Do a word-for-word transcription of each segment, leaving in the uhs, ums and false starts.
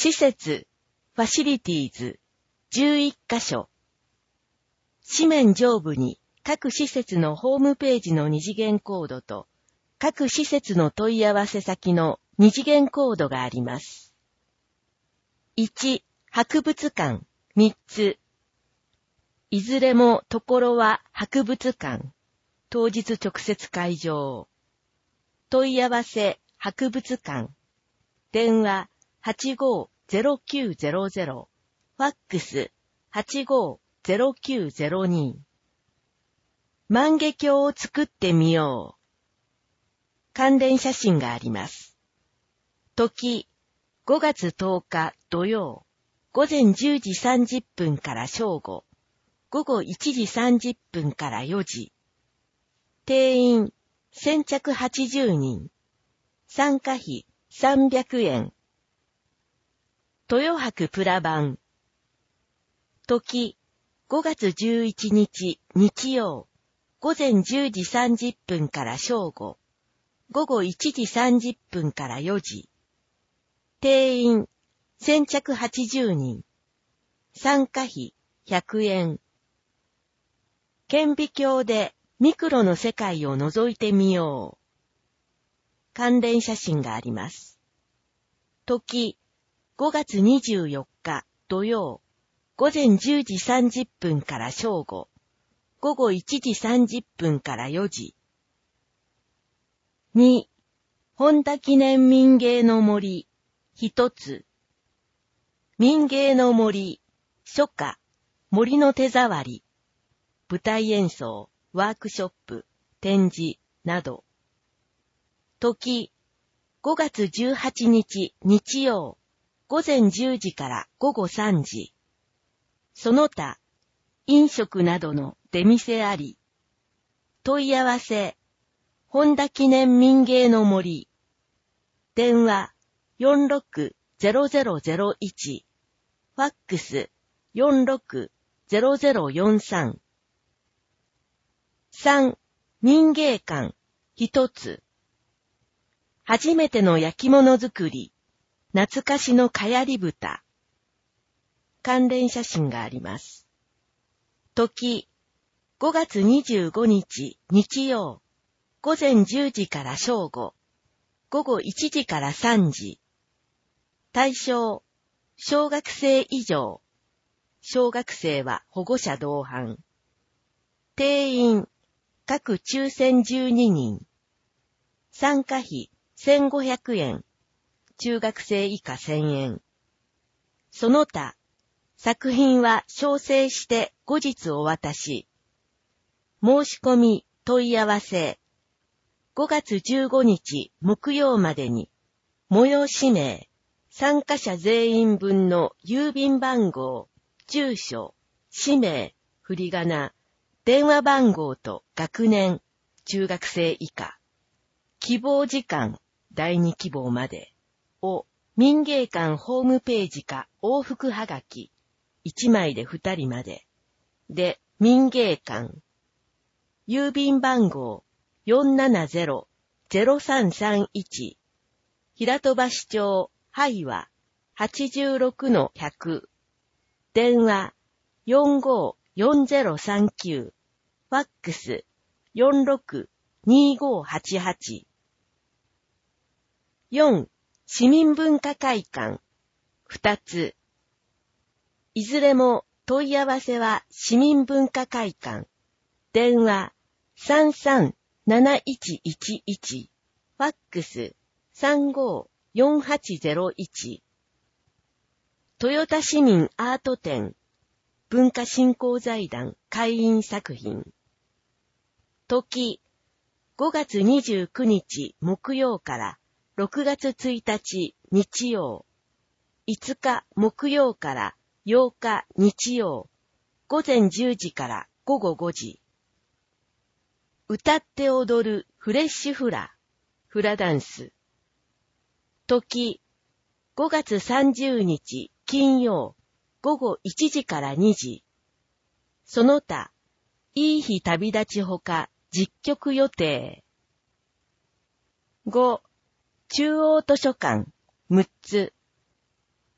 施設、ファシリティーズ、じゅういっかしょ。紙面上部に各施設のホームページの二次元コードと、各施設の問い合わせ先の二次元コードがあります。いち、博物館、みっつ。いずれもところは博物館。当日直接会場。問い合わせ、博物館。電話、はちごーゼロきゅうゼロゼロ。ファックス、はちごーゼロきゅうゼロに。万華鏡を作ってみよう。関連写真があります。時、ごがつとおか土曜、午前じゅうじさんじゅっぷんから正午、午後いちじさんじゅっぷんからよじ。定員、先着はちじゅうにん。参加費、さんびゃくえん。豊博プラ版。時、ごがつじゅういちにち日曜、午前じゅうじさんじゅっぷんから正午、午後いちじさんじゅっぷんからよじ。定員、先着はちじゅうにん。参加費、ひゃくえん。顕微鏡でミクロの世界を覗いてみよう。関連写真があります。時、ごがつにじゅうよっか土曜、午前じゅうじさんじゅっぷんから正午、午後いちじさんじゅっぷんからよじ。に、本田記念民芸の森、一つ。民芸の森、初夏、森の手触り、舞台演奏、ワークショップ、展示、など。時、ごがつじゅうはちにち日曜、午前じゅうじから午後さんじ。その他、飲食などの出店あり。問い合わせ、本田記念民芸の森。電話、よんろくゼロゼロゼロいち。ファックス、よんろくゼロゼロよんさん。さん、民芸館、一つ。初めての焼き物作り、懐かしのかやり豚。関連写真があります。時、ごがつにじゅうごにち日曜、午前じゅうじから正午、午後いちじからさんじ。対象、小学生以上。小学生は保護者同伴。定員、各抽選じゅうににん。参加費せんごひゃくえん。中学生以下せんえん。その他、作品は詳細して後日お渡し。申し込み、問い合わせ。ごがつじゅうごにち木曜までに、催し名、参加者全員分の郵便番号、住所、氏名、振り仮名、電話番号と学年、中学生以下。希望時間、だいに希望までを民芸館ホームページか往復はがき、いちまいでふたりまで。で、民芸館。郵便番号 よんななゼロゼロさんさんいち。平戸橋町、はいわ、はちじゅうろくのひゃく。電話、よんごーよんゼロさんきゅう。ファックス、よんろくにごはちはち。よん、市民文化会館、ふたつ。いずれも問い合わせは市民文化会館。電話、さんさんなないちいちいち。ファックス、さんごーよんはちゼロいち。豊田市民アート展、文化振興財団会員作品。時、ごがつにじゅうくにち木曜からろくがつついたち日曜、いつか木曜からようか日曜、午前じゅうじから午後ごじ。歌って踊るフレッシュフラ、フラダンス。時、ごがつさんじゅうにち金曜、午後いちじからにじ。その他、いい日旅立ちほか実曲予定。ご、中央図書館、むっつ。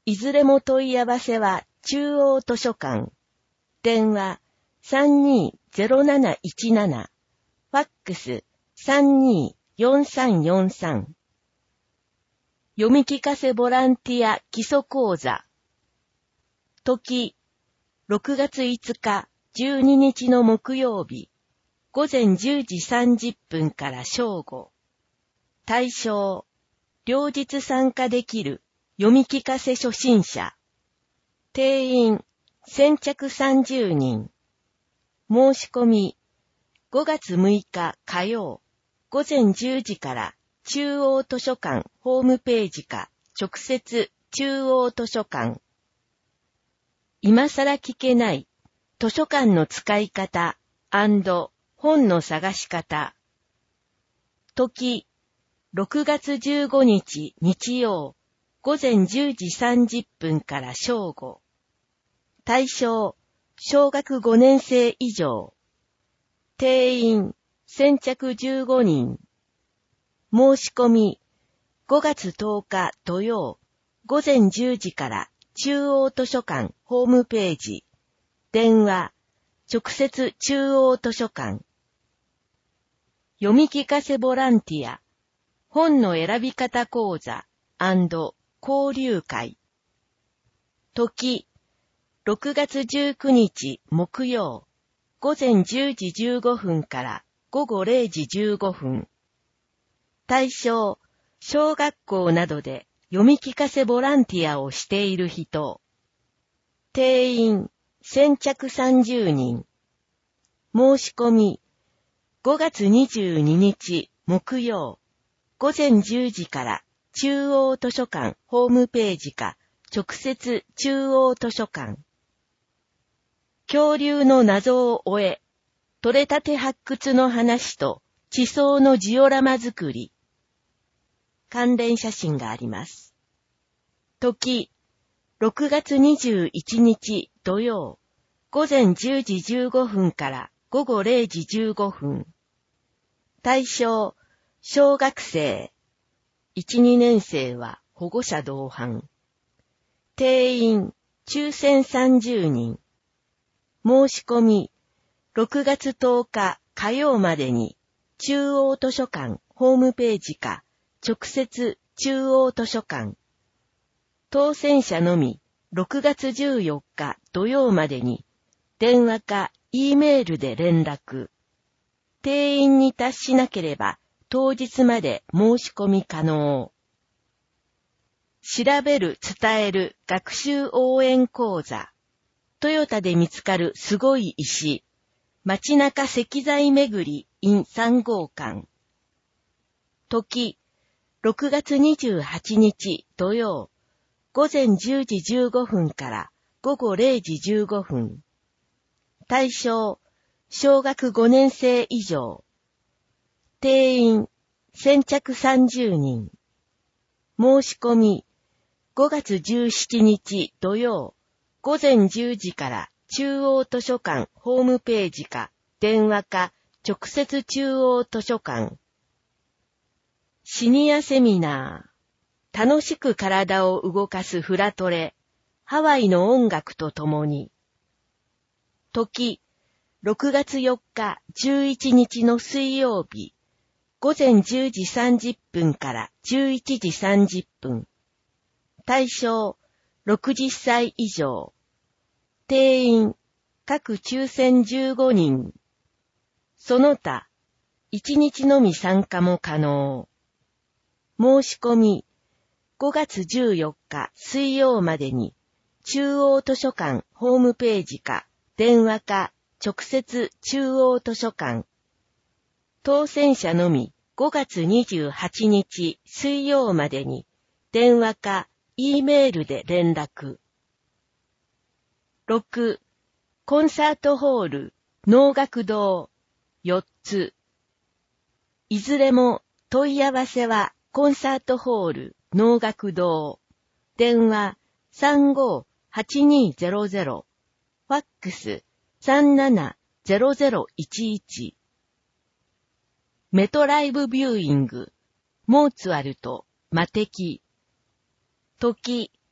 いずれも問い合わせは中央図書館。電話 さんにーぜろなないちなな。ファックス さんにーよんさんよんさん。読み聞かせボランティア基礎講座。時、ろくがついつかじゅうににちの木曜日、ごぜんじゅうじさんじゅっぷんから正午。対象、両日参加できる読み聞かせ初心者。定員、先着さんじゅうにん。申し込み、ごがつむいか火曜、ごぜんじゅうじから中央図書館ホームページか直接中央図書館。今更聞けない図書館の使い方&本の探し方。時、ろくがつじゅうごにち日曜、ごぜんじゅうじさんじゅっぷんから正午。対象、小学ごねんせい以上。定員、先着じゅうごにん。申し込み、ごがつとおか土曜、ごぜんじゅうじから中央図書館ホームページ。電話、直接中央図書館。読み聞かせボランティア、本の選び方講座&交流会。時、ろくがつじゅうくにち木曜、ごぜんじゅうじじゅうごふんからごごれいじじゅうごふん。対象、小学校などで読み聞かせボランティアをしている人。定員、先着さんじゅうにん。申し込み、ごがつにじゅうににち木曜、ごぜんじゅうじから中央図書館ホームページか直接中央図書館。恐竜の謎を終え、取れたて発掘の話と地層のジオラマ作り。関連写真があります。時、ろくがつにじゅういちにち土曜、ごぜんじゅうじじゅうごふんからごごれいじじゅうごふん。対象、小学生。いち、にねんせいは保護者同伴。定員、抽選さんじゅうにん。申し込み、ろくがつとおか火曜までに、中央図書館ホームページか、直接中央図書館。当選者のみ、ろくがつじゅうよっか土曜までに、電話か E メールで連絡。定員に達しなければ、当日まで申し込み可能。調べる伝える学習応援講座。トヨタで見つかるすごい石。街中石材巡り in さんごうかん。時、ろくがつにじゅうはちにち土曜、ごぜんじゅうじじゅうごふんからごごれいじじゅうごふん。対象、小学ごねんせい以上。定員、先着さんじゅうにん。申し込み、ごがつじゅうしちにち土曜、ごぜんじゅうじから中央図書館ホームページか、電話か、直接中央図書館。シニアセミナー。楽しく体を動かすフラトレ。ハワイの音楽とともに。時、ろくがつよっかじゅういちにちの水曜日。ごぜんじゅうじさんじゅっぷんからじゅういちじさんじゅっぷん。対象、ろくじゅっさい以上。定員、各抽選じゅうごにん。その他、いちにちのみ参加も可能。申し込み、ごがつじゅうよっか水曜までに、中央図書館ホームページか、電話か、直接中央図書館。当選者のみごがつにじゅうはちにち水曜までに、電話か、E メールで連絡。ろく、コンサートホール、能楽堂、よっつ。いずれも問い合わせはコンサートホール、能楽堂。電話 さんごーはちにーぜろぜろ。ファックス さんななぜろぜろいちいち。メトライブビューイング、モーツァルト、魔笛。時、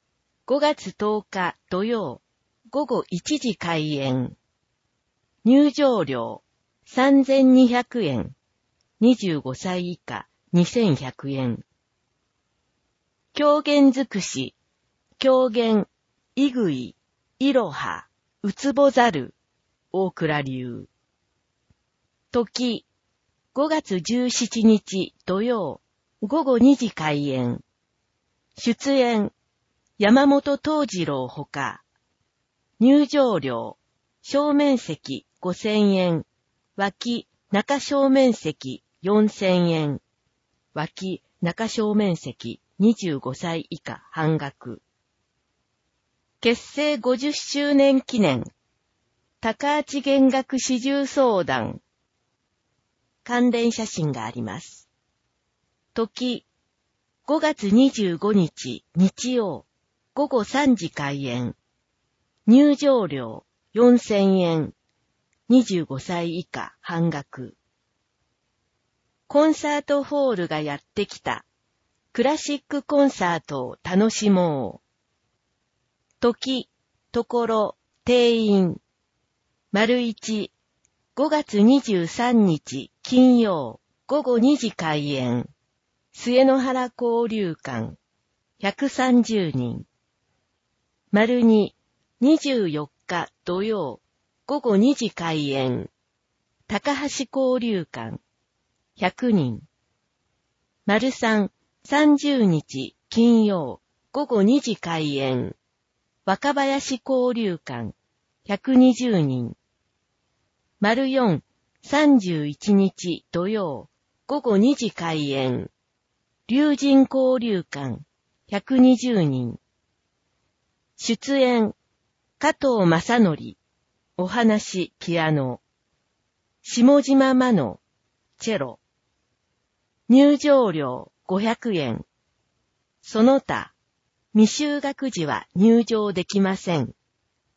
ごがつとおか土曜、ごごいちじ開演。入場料さんぜんにひゃくえん。にじゅうごさい以下にせんひゃくえん。狂言尽くし、狂言、いぐい、いろは、うつぼざる、大倉流。時、ごがつじゅうしちにち土曜、ごごにじ開演。出演、山本東次郎ほか。入場料、正面席ごせんえん。脇、中正面席よんせんえん。脇、中正面席にじゅうごさい以下半額。結成ごじゅっしゅうねん記念。高知弦楽四重奏団。関連写真があります。時、ごがつにじゅうごにち日曜、ごごさんじ開演。入場料よんせんえん。にじゅうごさい以下半額。コンサートホールがやってきた。クラシックコンサートを楽しもう。時、ところ、定員。丸一、ごがつにじゅうさんにち金曜、ごごにじ開演。末の原交流館、ひゃくさんじゅうにん。丸二、にじゅうよっか土曜、ごごにじ開演。高橋交流館、ひゃくにん。丸三、さんじゅうにち金曜、ごごにじ開演。若林交流館、ひゃくにじゅうにん。丸四、さんじゅういちにち土曜、ごごにじ開演。龍神交流館、ひゃくにじゅうにん。出演、加藤正則、お話、ピアノ。下島真乃、チェロ。入場料ごひゃくえん。その他、未就学時は入場できません。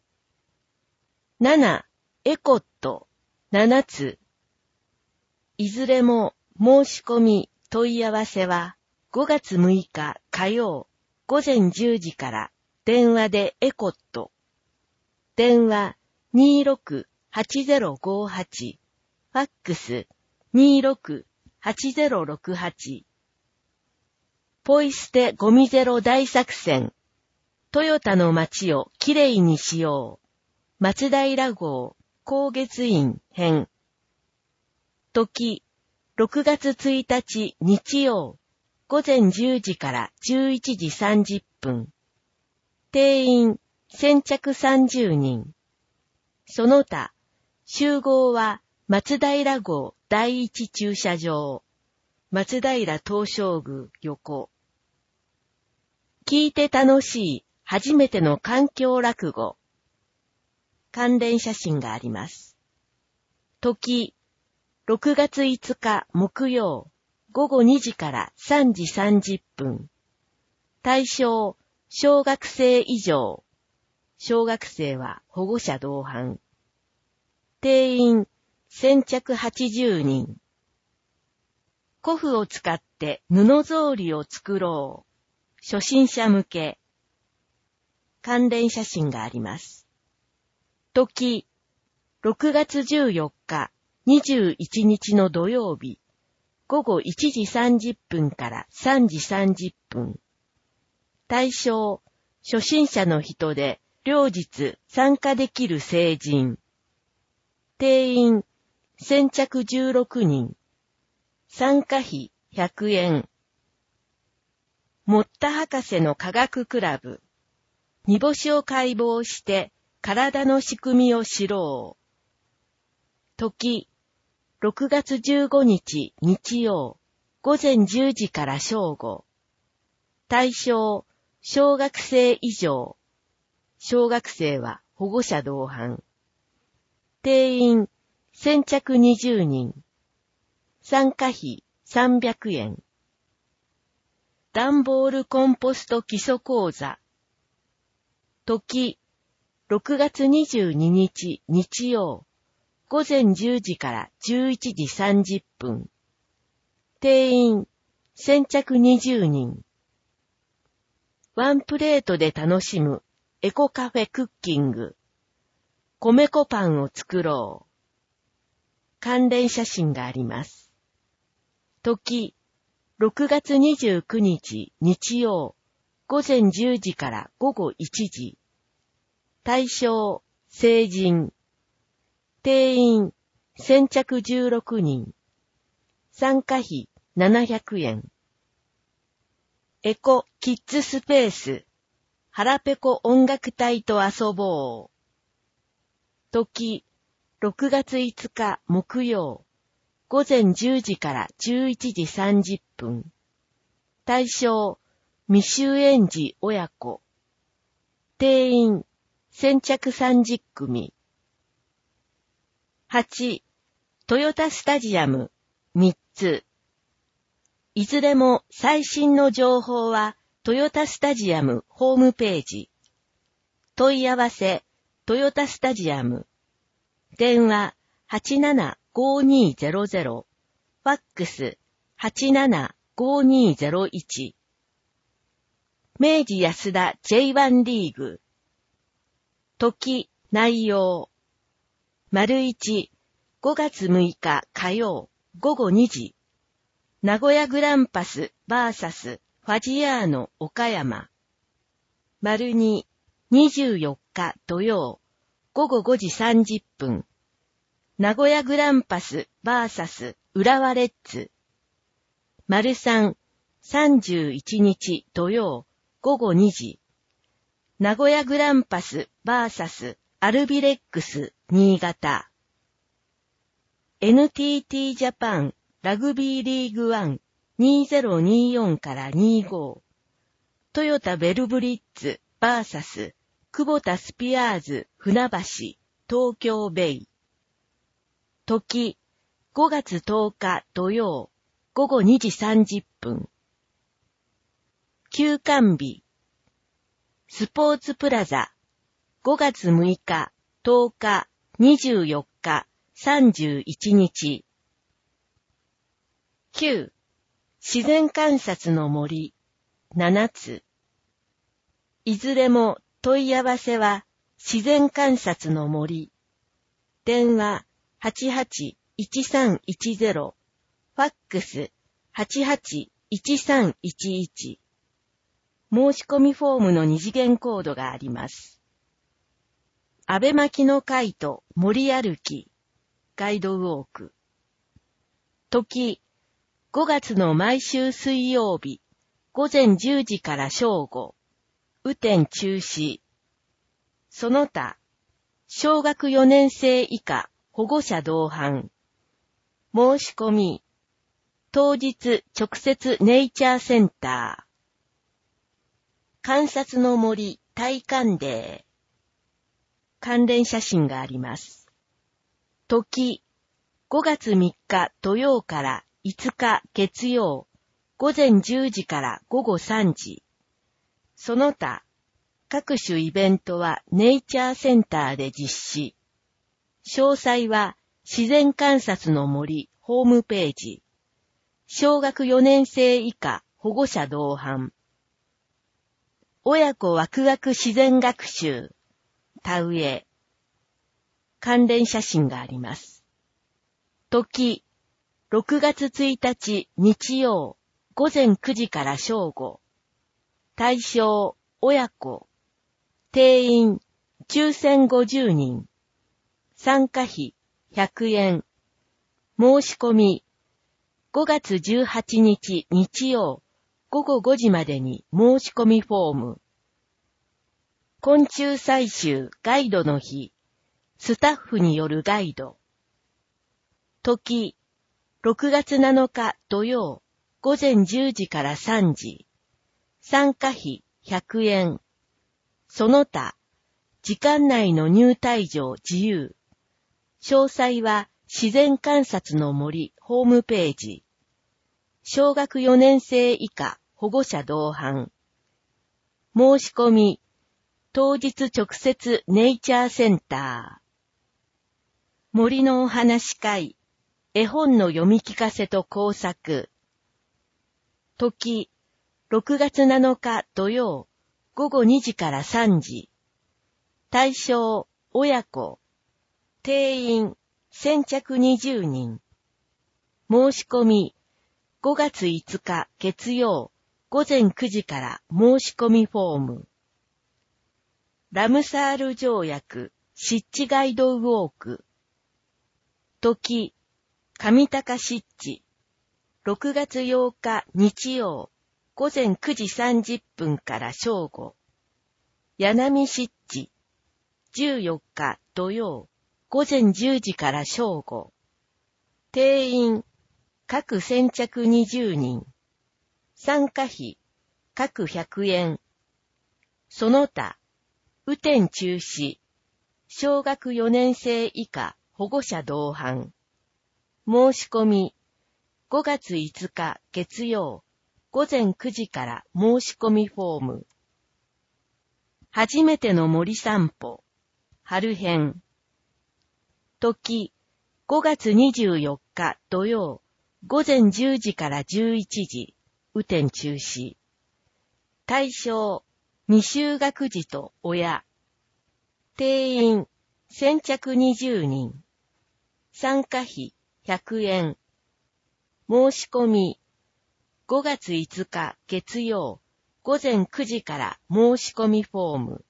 なな、エコット、ななつ。いずれも申し込み、問い合わせはごがつむいか火曜ごぜんじゅうじから電話でエコット。電話 にーろくはちぜろごはち、ファックス にーろくはちぜろろくはち。ポイ捨てゴミゼロ大作戦。トヨタの街をきれいにしよう。松平号光月院編。時、ろくがつついたち日曜、ごぜんじゅうじからじゅういちじさんじゅっぷん。定員、先着さんじゅうにん。その他、集合は松平号第一駐車場。松平東照宮横。聞いて楽しい初めての環境落語。関連写真があります。時、ろくがついつか木曜、ごごにじからさんじさんじゅっぷん。対象、小学生以上。小学生は保護者同伴。定員、先着はちじゅうにん。古布を使って布草履を作ろう。初心者向け。関連写真があります。時、ろくがつじゅうよっか、にじゅういちにちの土曜日、ごごいちじさんじゅっぷんからさんじさんじゅっぷん。対象、初心者の人で、両日参加できる成人。定員、先着じゅうろくにん。参加費ひゃくえん。モッタ博士の科学クラブ。煮干しを解剖して体の仕組みを知ろう。時、ろくがつじゅうごにち日曜、ごぜんじゅうじから正午。対象、小学生以上。小学生は保護者同伴。定員、先着にじゅうにん。参加費さんびゃくえん。段ボールコンポスト基礎講座。時、ろくがつにじゅうににち日曜、ごぜんじゅうじからじゅういちじさんじゅっぷん。定員、先着にじゅうにん。 ワンプレートで楽しむエコカフェクッキング。米粉パンを作ろう。関連写真があります。時、ろくがつにじゅうくにち日曜、午前じゅうじから午後いちじ。対象、成人。定員、先着じゅうろくにん。参加費、ななひゃくえん。エコキッズスペース。腹ペコ音楽隊と遊ぼう。時、ろくがついつか木曜、午前じゅうじからじゅういちじさんじゅっぷん。対象、未就園児親子。定員、先着さんじゅっくみ。はち、トヨタスタジアム、みっつ。いずれも最新の情報はトヨタスタジアムホームページ。問い合わせ、トヨタスタジアム。電話 はちななごーにーぜろぜろ。ファックス はちななごーにーぜろいち。明治安田 ジェイワン リーグ。時、内容。丸一、ごがつむいか火曜、午後にじ。名古屋グランパス ブイエス ファジアーノ岡山。丸二、にじゅうよっか土曜、午後ごじさんじゅっぷん。名古屋グランパス ブイエス 浦和レッズ。丸三、さんじゅういちにち土曜、午後にじ。名古屋グランパス ブイエス アルビレックス新潟。エヌティーティー ジャパンラグビーリーグワンにせんにじゅうよんからにじゅうご。トヨタベルブリッツ ブイエス 久保田スピアーズ船橋東京ベイ。時、ごがつとおか土曜、午後にじさんじゅっぷん。休館日。スポーツプラザ。ごがつむいか、とおか、にじゅうよっか、さんじゅういちにち。きゅう、自然観察の森、ななつ。いずれも問い合わせは自然観察の森。電話 はちはちいちさんいちゼロ。ファックス はちはちいちさんいちいち。申し込みフォームの二次元コードがあります。安倍巻の会と森歩き、ガイドウォーク。時、ごがつの毎週水曜日、午前じゅうじから正午、雨天中止。その他、小学よねんせい以下保護者同伴。申し込み、当日直接ネイチャーセンター。観察の森体感デー。関連写真があります。時、ごがつみっか土曜からいつか月曜、午前じゅうじから午後さんじ。その他、各種イベントはネイチャーセンターで実施。詳細は自然観察の森ホームページ。小学よねんせい以下保護者同伴。親子ワクワク自然学習。田植え。関連写真があります。時、ろくがつついたち日曜、午前くじから正午。対象、親子。定員、抽選ごじゅうにん。参加費、ひゃくえん。申し込み、ごがつじゅうはちにち日曜、午後ごじまでに申し込みフォーム。昆虫採集ガイドの日、スタッフによるガイド。時、ろくがつなのか土曜、午前じゅうじからさんじ。参加費ひゃくえん。その他、時間内の入退場自由。詳細は自然観察の森ホームページ。小学よねんせい以下保護者同伴。申し込み、当日直接ネイチャーセンター。森のお話会、絵本の読み聞かせと工作。時、ろくがつなのか土曜、 午後にじからさんじ。対象、親子。定員、先着にじゅうにん。申し込み、ごがついつか月曜、午前くじから申し込みフォーム。ラムサール条約、湿地ガイドウォーク。時、上高湿地。ろくがつようか日曜、午前くじさんじゅっぷんから正午。柳湿地。じゅうよっか土曜、午前じゅうじから正午。定員、各先着にじゅうにん。参加費、各ひゃくえん。その他、雨天中止。小学よねんせい以下保護者同伴。申し込み、ごがついつか月曜、午前くじから申し込みフォーム。初めての森散歩、春編。時、ごがつにじゅうよっか土曜、午前じゅうじからじゅういちじ、雨天中止。対象、未就学児と親。定員、先着にじゅうにん。参加費、ひゃくえん。申し込み、ごがついつか月曜、午前くじから申し込みフォーム。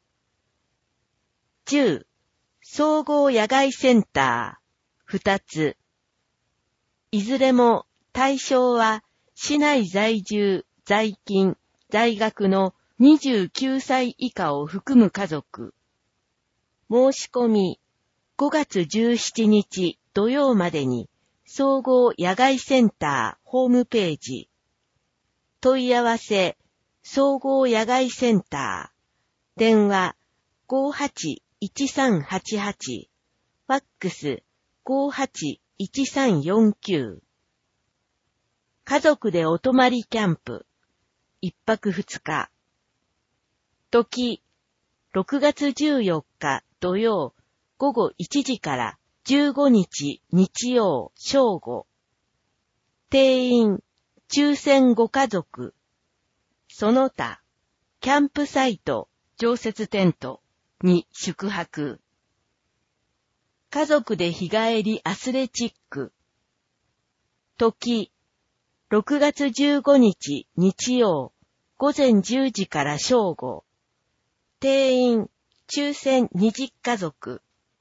じゅう、総合野外センター、ふたつ。いずれも対象は市内在住、在勤、在学のにじゅうきゅうさい以下を含む家族。申し込み、ごがつじゅうしちにち土曜までに総合野外センターホームページ。問い合わせ、総合野外センター。電話 ごはちいちさんはちはち。ファックス ごはちいちさんよんきゅう。家族でお泊まりキャンプ。一泊二日。時、ろくがつじゅうよっか土曜、午後いちじからじゅうごにち日曜正午。定員、抽選ご家族。その他、キャンプサイト、常設テントに宿泊。家族で日帰りアスレチック。時、ろくがつじゅうごにち日曜、午前じゅうじから正午。定員、抽選にじゅっ家族。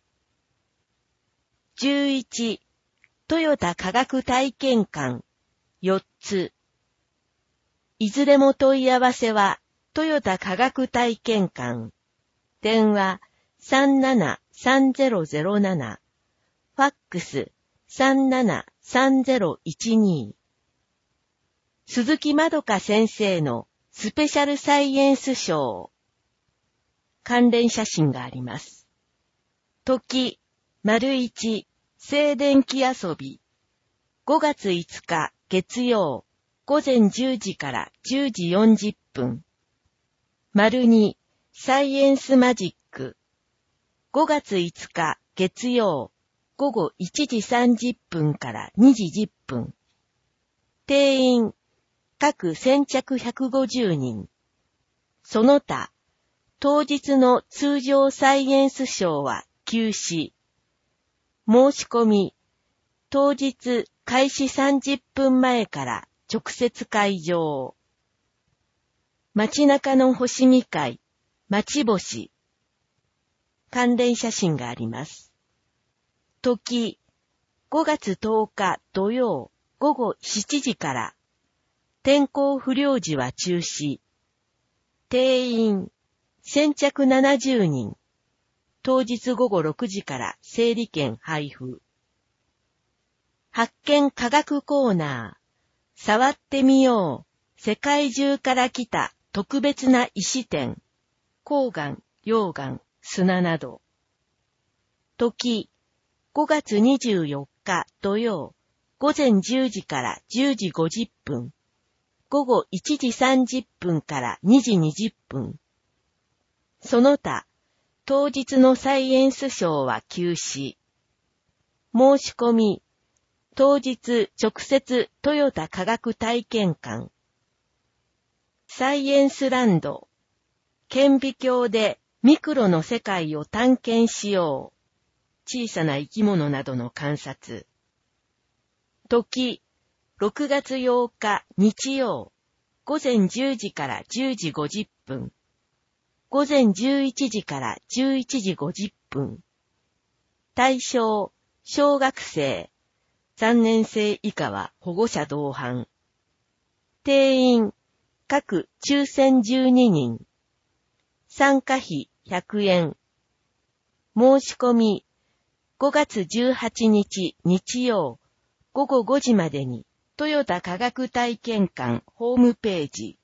じゅういち、トヨタ科学体験館、よっつ。いずれも問い合わせは、トヨタ科学体験館。電話 さんななさんぜろぜろなな。ファックス さんななさんぜろいちに。鈴木まどか先生のスペシャルサイエンスショー。関連写真があります。時、丸一、静電気遊び。ごがついつか月曜、午前じゅうじからじゅうじよんじゅっぷん。丸二、サイエンスマジック。ごがついつか月曜、午後いちじさんじゅっぷんからにじじゅっぷん。定員、各先着ひゃくごじゅうにん。その他、当日の通常サイエンスショーは休止。申し込み、当日開始さんじゅっぷんまえから直接会場。街中の星見会、街星。関連写真があります。時、ごがつとおか土曜午後しちじから。天候不良時は中止。定員、先着ななじゅうにん。当日午後ろくじから整理券配布。発見科学コーナー。触ってみよう。世界中から来た特別な石展。鉱岩、溶岩、砂など。時、ごがつにじゅうよっか土曜、午前じゅうじからじゅうじごじゅっぷん。午後いちじさんじゅっぷんからにじにじゅっぷん。その他、当日のサイエンスショーは休止。申し込み、当日直接トヨタ科学体験館。サイエンスランド、 顕微鏡でミクロの世界を探検しよう。小さな生き物などの観察。時、ろくがつようか日曜、午前じゅうじからじゅうじごじゅっぷん。午前じゅういちじからじゅういちじごじゅっぷん。対象、小学生。さんねんせい以下は保護者同伴。定員、各抽選じゅうににん。参加費ひゃくえん。申し込み、ごがつじゅうはちにち日曜、ごごごじまでに、トヨタ科学体験館ホームページ。